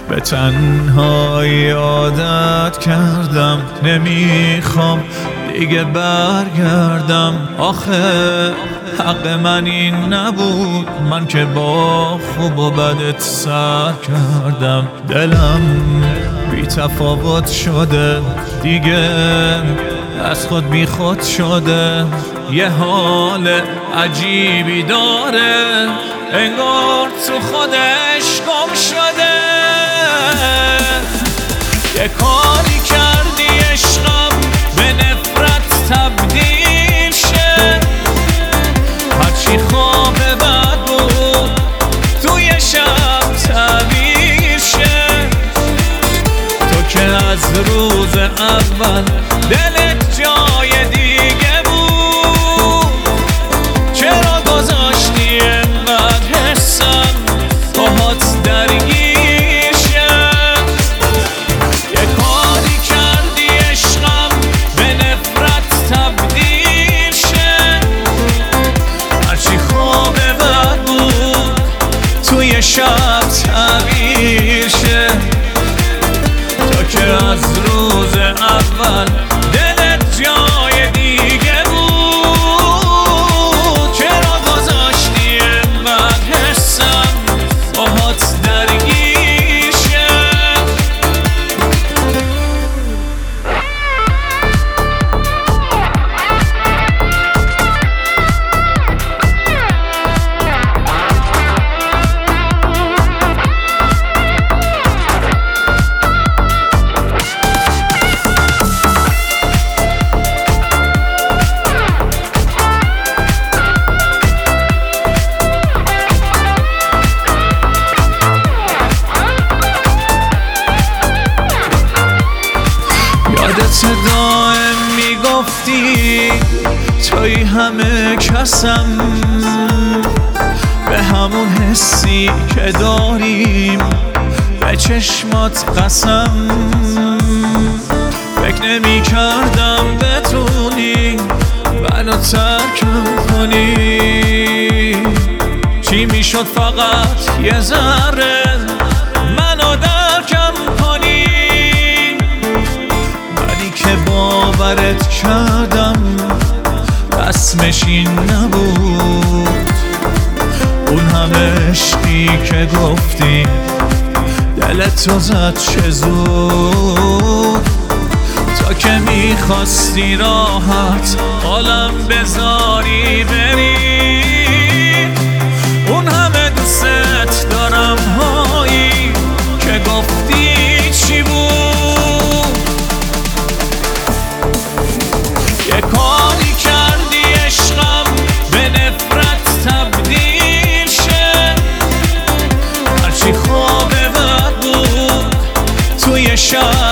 به تنهایی عادت کردم، نمیخوام دیگه برگردم. آخه حق من این نبود، من که با خوب و بدت سر کردم. دلم بی تفاوت شده دیگه، از خود بی خود شده. یه حال عجیبی داره، انگار تو خودش گم شده. یه کاری کردی عشقم به نفرت تبدیل شه، هرچی خواب بد بود توی شب تعبیر شه. تو که از روز اول دلت جای دیگه بود، چرا گذاشتی انقدر حسم باهات درگیر شه؟ یه کاری کردی عشقم به نفرت تبدیل شه، هرچی خواب بد بود توی شب تعبیر شه. تو که از روز اول دلت جای دیگه بود، چرا گذاشتی انقدر حسم باهات درگیر شه؟ یادت دائم میگفتی توی همه کسم، به همون حسی که داریم به چشمات قسم. فکر نمی کردم بتونی منو ترکم کنی، چی میشد فقط یه ذره منو درکم کنی. که باورت کردم رسمش این نبود، اون همه عشقی که گفتی دلتو زد چه زود. تا که میخواستی راحت حالم بذاری بری، اون همه دوست دارم هایی که گفتی چی بود؟ یه کاری کردی عشقم به نفرت تبدیل شه، هرچی خواب بد بود توی شب